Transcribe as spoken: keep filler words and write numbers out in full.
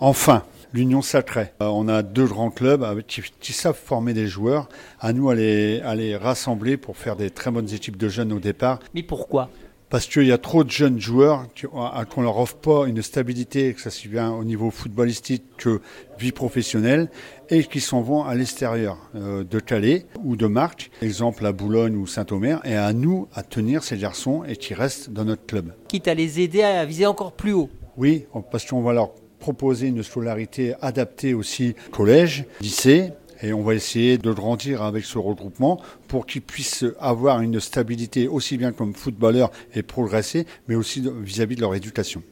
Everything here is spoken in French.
Enfin, l'Union Sacrée. Euh, on a deux grands clubs avec, qui, qui savent former des joueurs. À nous à les, à les rassembler pour faire des très bonnes équipes de jeunes au départ. Mais pourquoi ? Parce qu'il y a trop de jeunes joueurs qui, à, qu'on leur offre pas une stabilité, que ça soit bien au niveau footballistique que vie professionnelle, et qui s'en vont à l'extérieur euh, de Calais ou de Marques, exemple à Boulogne ou Saint-Omer, et à nous à tenir ces garçons et qui restent dans notre club. Quitte à les aider à viser encore plus haut. Oui, parce qu'on va leur proposer une scolarité adaptée aussi collège, lycée, et on va essayer de grandir avec ce regroupement pour qu'ils puissent avoir une stabilité aussi bien comme footballeurs et progresser, mais aussi vis-à-vis de leur éducation.